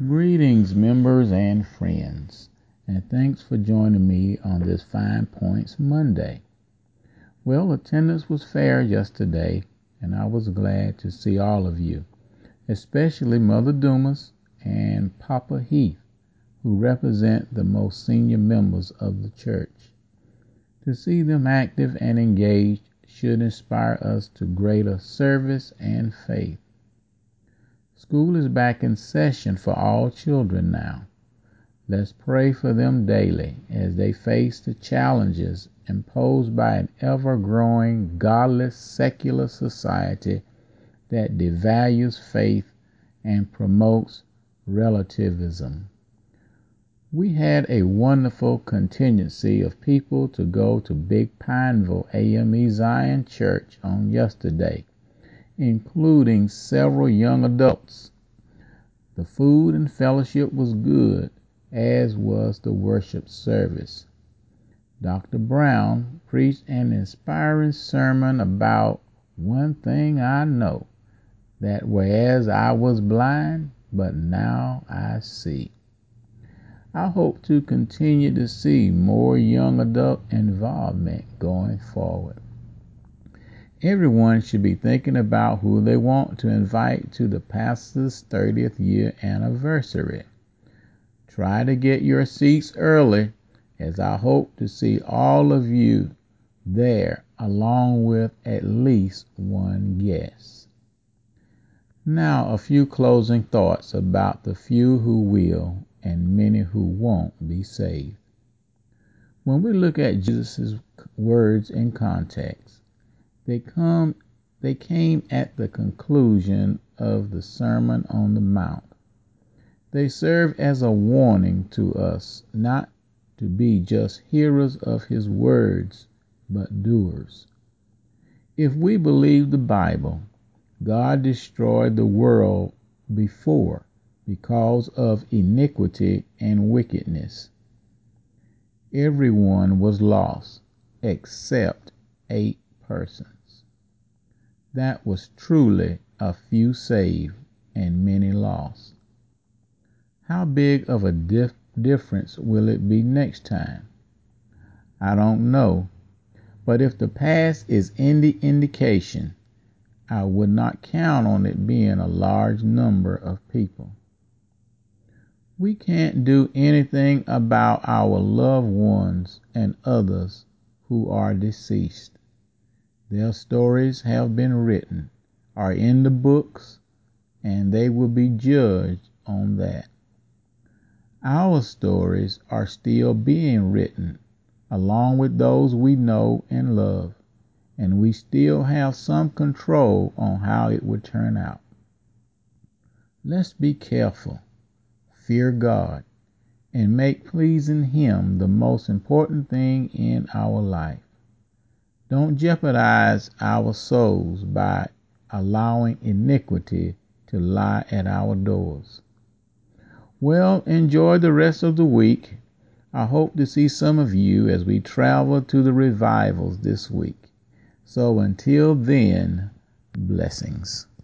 Greetings, members and friends, and thanks for joining me on this Fine Points Monday. Well, attendance was fair yesterday, and I was glad to see all of you, especially Mother Dumas and Papa Heath, who represent the most senior members of the church. To see them active and engaged should inspire us to greater service and faith. School is back in session for all children now. Let's pray for them daily as they face the challenges imposed by an ever-growing, godless, secular society that devalues faith and promotes relativism. We had a wonderful contingency of people to go to Big Pineville AME Zion Church on yesterday, including several young adults. The food and fellowship was good, as was the worship service. Dr. Brown preached an inspiring sermon about one thing I know, that whereas I was blind, but now I see. I hope to continue to see more young adult involvement going forward. Everyone should be thinking about who they want to invite to the pastor's 30th year anniversary. Try to get your seats early, as I hope to see all of you there along with at least one guest. Now, a few closing thoughts about the few who will and many who won't be saved. When we look at Jesus' words in context, they came at the conclusion of the Sermon on the Mount. They serve as a warning to us not to be just hearers of his words, but doers. If we believe the Bible, God destroyed the world before because of iniquity and wickedness. Everyone was lost except 8 persons. That was truly a few saved and many lost. How big of a difference will it be next time? I don't know, but if the past is any indication, I would not count on it being a large number of people. We can't do anything about our loved ones and others who are deceased. Their stories have been written, are in the books, and they will be judged on that. Our stories are still being written, along with those we know and love, and we still have some control on how it will turn out. Let's be careful, fear God, and make pleasing him the most important thing in our life. Don't jeopardize our souls by allowing iniquity to lie at our doors. Well, enjoy the rest of the week. I hope to see some of you as we travel to the revivals this week. So until then, blessings.